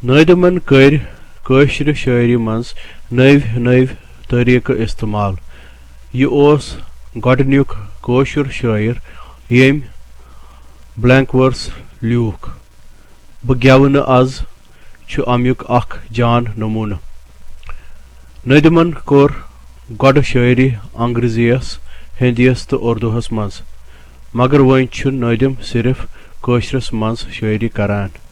नदमन कर कशर शायरी मज नव तरीक इस्तेमाल। यह गडनुक कशर शायर यम ब्लैंक वर्स लियूख। बह गेव न आज अमुक अख जान नमून। नदमन कोर गड शायरी अंग्रेजियस हिंदीस तो उर्दूहस मज, मगर वन नदम सिर्फ कशरस मज शायरी करान।